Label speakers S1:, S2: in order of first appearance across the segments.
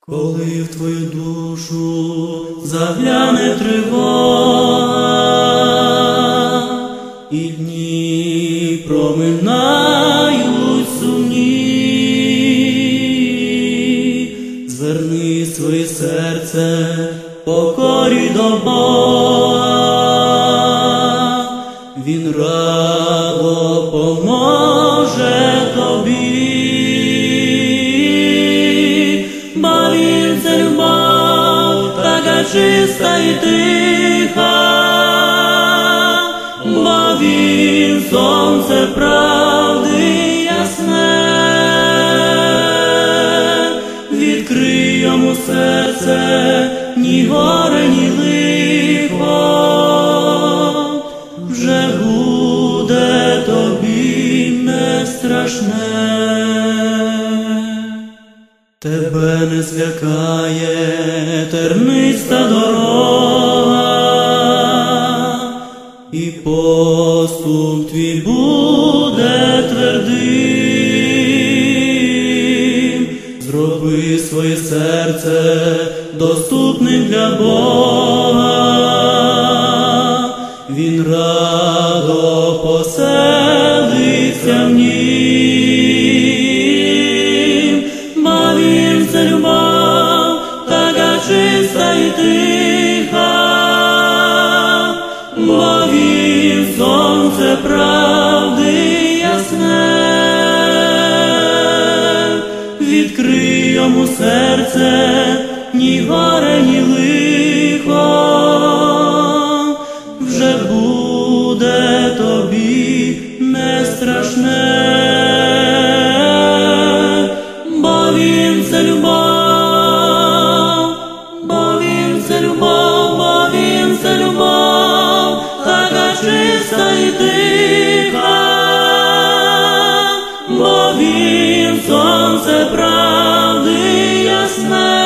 S1: Коли в твою душу загляне тривога, і дні проминають сумні, зверни своє серце покорі до Бога, Він радо поможе тобі. Бо Він – це любов, така чиста і тиха, бо Він – сонце правди ясне. Відкрий йому серце, ні горе, ні лихо, вже буде тобі не страшне. Тебе не злякає терниста дорога, і поступ твій буде твердим. Зроби своє серце доступним для Бога, Він радо поселиться в нім. Бо Він – це любов, така чиста і тиха, бо Він – сонце правди ясне. Відкрий йому серце, ні горе, ні лихо, вже буде тобі не страшне. Бо Він – це любов, бо Він – це любов, бо Він – це любов, така чиста і тиха, бо Він – сонце правди ясне.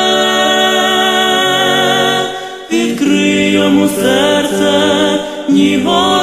S1: Відкрий йому серце, ні горе,